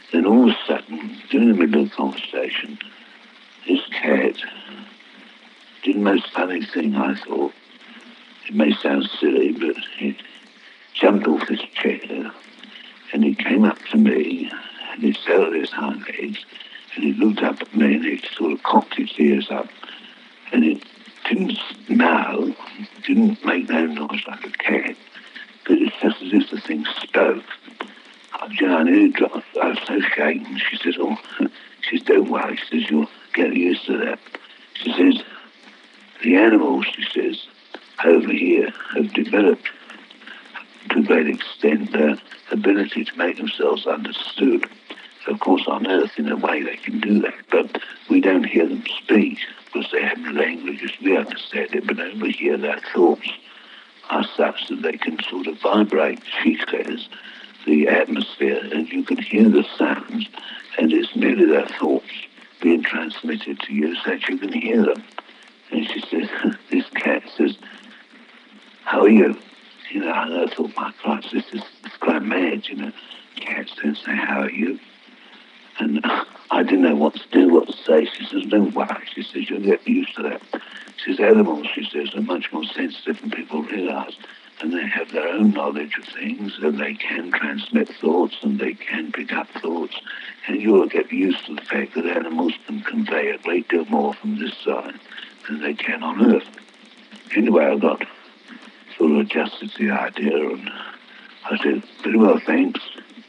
Then all of a sudden, during the middle of the conversation, this cat did the most funny thing, I thought. It may sound silly, but it jumped off his chair and he came up to me and he sat on his hind legs and he looked up at me and he sort of cocked his ears up and it didn't meow, didn't make no noise like a cat, but it's just as if the thing spoke. I nearly dropped. I was so shaken. She says, "Oh," she says, "don't worry." She says, "You'll get used to that." She says, "The animals," she says, "over here have developed to a great extent their ability to make themselves understood. Of course, on Earth, in a way, they can do that, but we don't hear them speak because they have no language as we understand it, but over here, their thoughts are such that they can sort of vibrate," she says, "the atmosphere, and you can hear the sounds, and it's merely their thoughts being transmitted to you so that you can hear them." And she says, this cat says, "How are you?" And I thought, my Christ, this is quite mad, Cats don't say, "How are you?" And I didn't know what to do, what to say. She says, "Don't worry." She says, "You'll get used to that." She says, "Animals," she says, "are much more sensitive than people realise. And they have their own knowledge of things, and they can transmit thoughts, and they can pick up thoughts. And you'll get used to the fact that animals can convey a great deal more from this side than they can on Earth." Anyway, I got sort of adjusted to the idea, and I said, "Very well, thanks."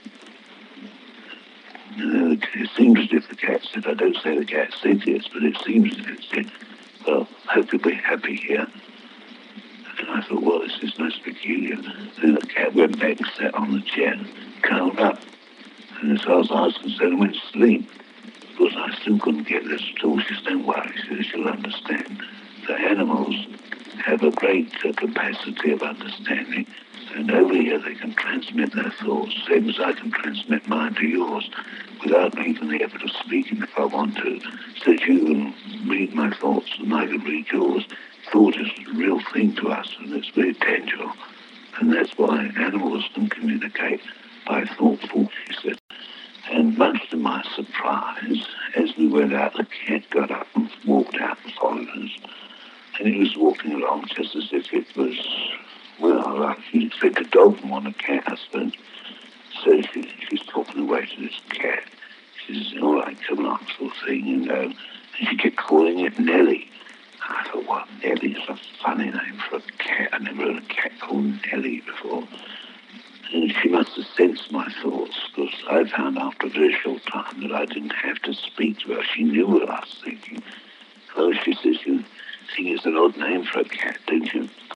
It seems as if the cat said, I don't say the cat said this, but it seems as if it said, "Well, hope you'll be happy here." And I thought, well, this is most peculiar. Then the cat went back and sat on the chair, curled up. And as far as I was concerned, I went to sleep. Because I still couldn't get this at all. She said, "Don't worry," she said, "you'll understand. The animals have a great capacity of understanding. And over here they can transmit their thoughts, same as I can transmit mine to yours, without making the effort of speaking if I want to, so that you can read my thoughts and I can read yours. Thought is a real thing to us, and it's very tangible. And that's why animals can communicate by thought force," she said. And much to my surprise, as we went out, the cat got up and walked out and followed us. And he was walking along just as if it was, well, like you'd expect a dog and want a cat, I suppose. So she's talking away to this cat. She says, "All right, come along," sort of thing, And she kept calling it Nellie. And I thought, well, Nellie is a funny name for a cat. I never heard a cat called Nellie before. And she must have sensed my thoughts, because I found after a very short time that I didn't have to speak to her. She knew what I was thinking. "Oh," she says, "you think it's an odd name for a cat, don't you?"